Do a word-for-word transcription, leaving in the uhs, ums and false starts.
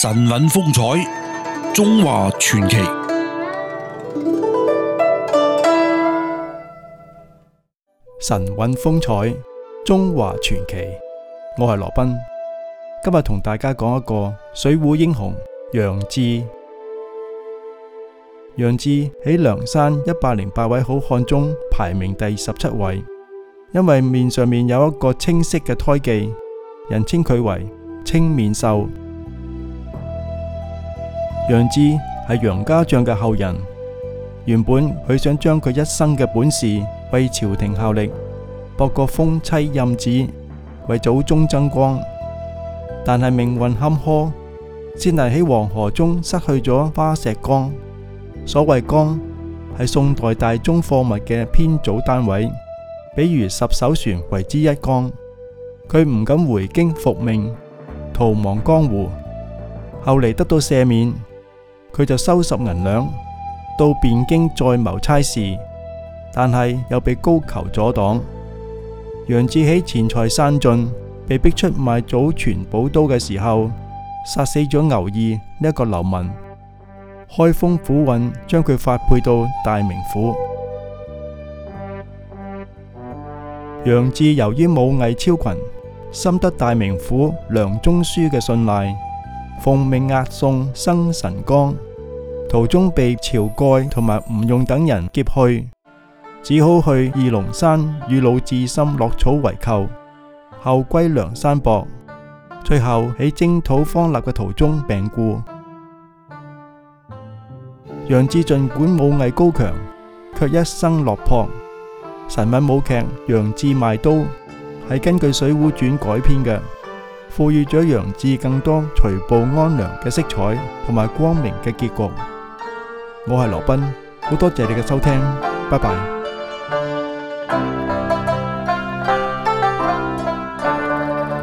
神韻風采，中華傳奇。 神韻風采，中華傳奇。我係羅賓，今日同大家講一個水滸英雄楊志。楊志喺梁山一百零八位好漢中排名第十七位，因為面上面有一個青色嘅胎記，人稱佢為青面獸。楊志係楊家將嘅後人，原本佢想將佢一生嘅本事為朝廷效力，博個封妻蔭子，為祖宗爭光。但係命運坎坷，先係喺黃河中失去咗花石綱。所謂綱係宋代大宗貨物嘅編組單位，比如十艘船為之一綱。佢唔敢回京復命，逃亡江湖。後嚟得到赦免，佢就收拾銀兩，到汴京再謀差事，但係又被高俅阻擋。楊志喺錢財散盡，被逼出賣祖傳寶刀嘅時候，殺死咗牛義呢一個流民。開封府尹將佢發配到大名府。楊志由於武藝超群，深得大名府梁中書嘅信賴，奉命押送生辰綱，途中被晁蓋同埋吳用等人劫去，只好去二龍山與魯智深落草為寇，後歸梁山泊，最後喺征討方臘嘅途中病故。楊志盡管武藝高強，卻一生落魄。神韻舞劇《楊志賣刀》係根據《水滸傳》改編嘅，賦予咗楊志更多除暴安良嘅色彩同埋光明嘅結局。我係羅賓，好多謝你嘅收聽，拜拜。